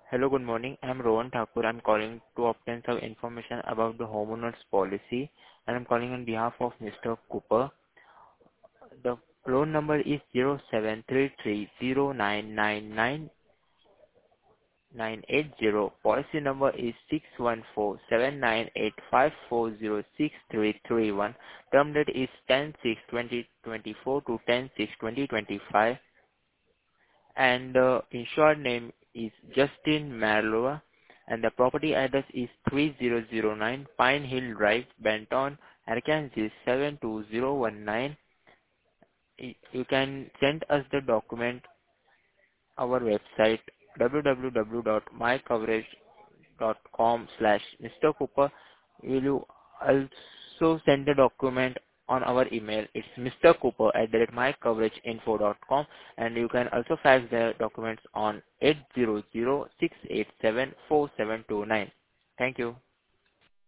Hello, good morning. I'm Rohan Thakur. I'm calling to obtain some information about the homeowners policy, and I'm calling on behalf of Mr. Cooper. The loan number is 0733099980. Policy number is 6147985406331. Term date is 10/6/2024 to 10/6/2025. And the insured name is Justin Marlowe, and the property address is 3009 Pine Hill Drive, Benton, Arkansas 72019. You can send us the document our website www.mycoverage.com/Mr. Cooper. Will you also send the document on our email? It's mrcooper@mycoverageinfo.com, and you can also fax the documents on 800-687-4729. Thank you.